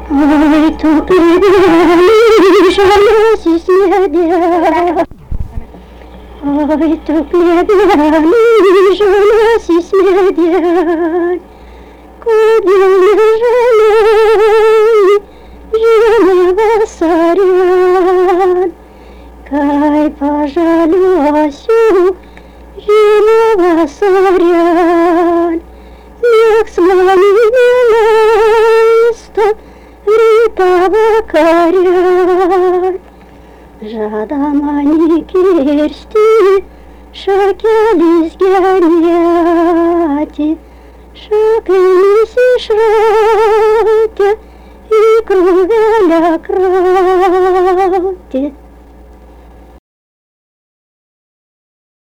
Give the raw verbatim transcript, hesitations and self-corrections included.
Ой, тут лебедь, шалёсись медя. Ой, тут лебедь, шалёсись медя. Куда лежали, жена сорян. Кай пожалёсю, жена сорян. Як слонила стоп, ритава корян. Жадамани керсти, шакелись гяняти, шакелись и шратя, и кровяля крати.